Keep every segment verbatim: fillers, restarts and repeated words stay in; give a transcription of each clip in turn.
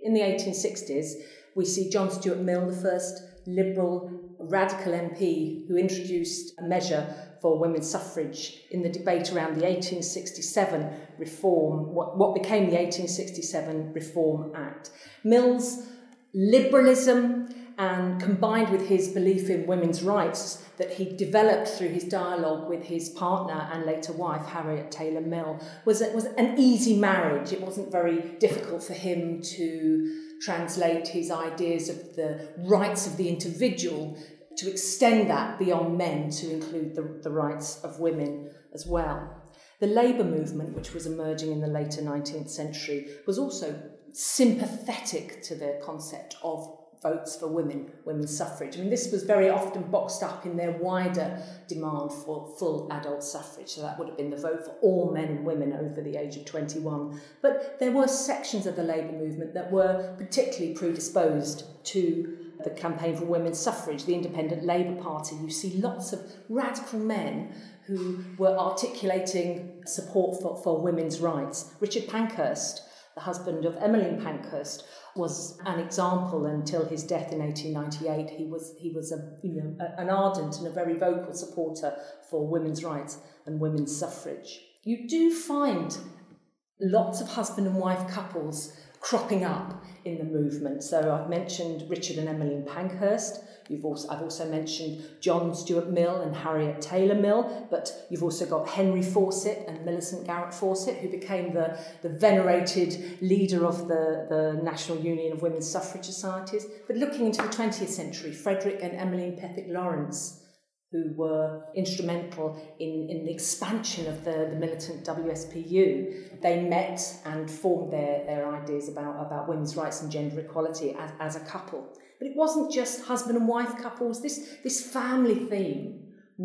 In the eighteen sixties, we see John Stuart Mill, the first Liberal radical M P who introduced a measure for women's suffrage in the debate around the eighteen sixty-seven reform, what, what became the eighteen sixty-seven Reform Act. Mill's liberalism, and combined with his belief in women's rights that he developed through his dialogue with his partner and later wife, Harriet Taylor Mill, was, a, was an easy marriage. It wasn't very difficult for him to translate his ideas of the rights of the individual to extend that beyond men to include the, the rights of women as well. The labour movement, which was emerging in the later nineteenth century, was also sympathetic to the concept of votes for women, women's suffrage. I mean, this was very often boxed up in their wider demand for full adult suffrage. So that would have been the vote for all men and women over the age of twenty-one. But there were sections of the labour movement that were particularly predisposed to the campaign for women's suffrage. The Independent Labour Party, you see lots of radical men who were articulating support for, for women's rights. Richard Pankhurst, the husband of Emmeline Pankhurst, was an example until his death in eighteen ninety-eight. He was he was a you know a, an ardent and a very vocal supporter for women's rights and women's suffrage. You do find lots of husband and wife couples cropping up in the movement. So I've mentioned Richard and Emmeline Pankhurst. You've also, I've also mentioned John Stuart Mill and Harriet Taylor Mill, but you've also got Henry Fawcett and Millicent Garrett Fawcett, who became the, the venerated leader of the, the National Union of Women's Suffrage Societies. But looking into the twentieth century, Frederick and Emmeline Pethick Lawrence, who were instrumental in, in the expansion of the, the militant W S P U. They met and formed their, their ideas about, about women's rights and gender equality as, as a couple. But it wasn't just husband and wife couples. This, this family theme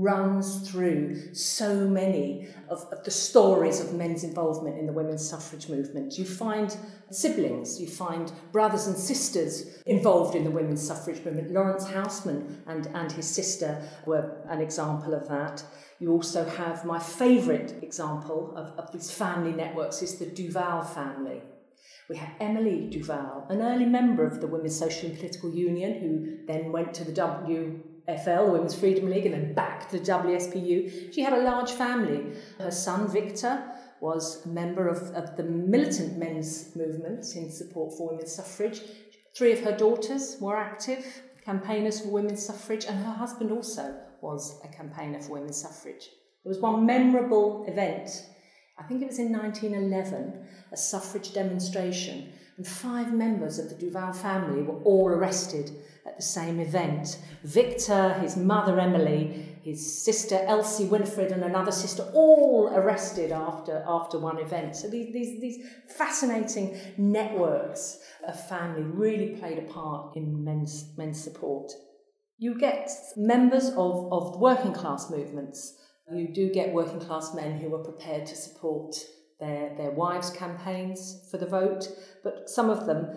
runs through so many of, of the stories of men's involvement in the women's suffrage movement. You find siblings, you find brothers and sisters involved in the women's suffrage movement. Lawrence Houseman and, and his sister were an example of that. You also have my favourite example of, of these family networks is the Duval family. We have Emily Duval, an early member of the Women's Social and Political Union, who then went to the W F L, the Women's Freedom League, and then back to the W S P U. She had a large family. Her son, Victor, was a member of, of the militant men's movement in support for women's suffrage. Three of her daughters were active campaigners for women's suffrage, and her husband also was a campaigner for women's suffrage. There was one memorable event, I think it was in nineteen eleven, a suffrage demonstration, and five members of the Duval family were all arrested at the same event. Victor, his mother Emily, his sister Elsie Winifred, and another sister, all arrested after, after one event. So these, these, these fascinating networks of family really played a part in men's, men's support. You get members of, of working class movements. You do get working class men who are prepared to support their, their wives' campaigns for the vote, but some of them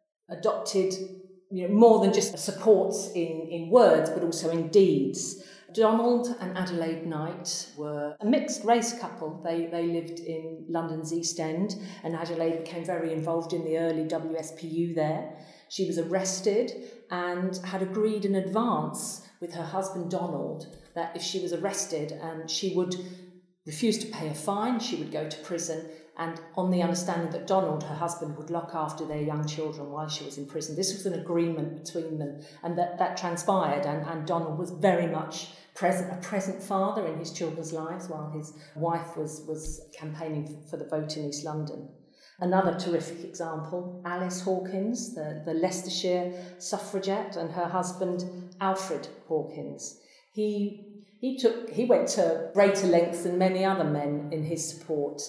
adopted you know, more than just support in, in words, but also in deeds. Donald and Adelaide Knight were a mixed race couple. They, they lived in London's East End, and Adelaide became very involved in the early W S P U there. She was arrested and had agreed in advance with her husband Donald that if she was arrested and she would refuse to pay a fine, she would go to prison, and on the understanding that Donald, her husband, would look after their young children while she was in prison. This was an agreement between them, and that, that transpired, and, and Donald was very much present, a present father in his children's lives while his wife was, was campaigning for the vote in East London. Another terrific example, Alice Hawkins, the, the Leicestershire suffragette, and her husband, Alfred Hawkins. He, he, took, he went to greater lengths than many other men in his support.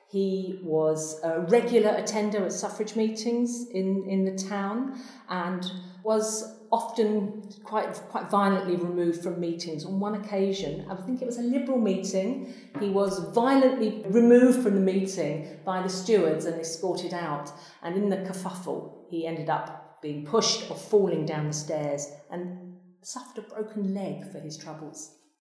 He was a regular attender at suffrage meetings in, in the town and was often quite quite violently removed from meetings. On one occasion, I think it was a Liberal meeting, he was violently removed from the meeting by the stewards and escorted out. And in the kerfuffle, he ended up being pushed or falling down the stairs and suffered a broken leg for his troubles.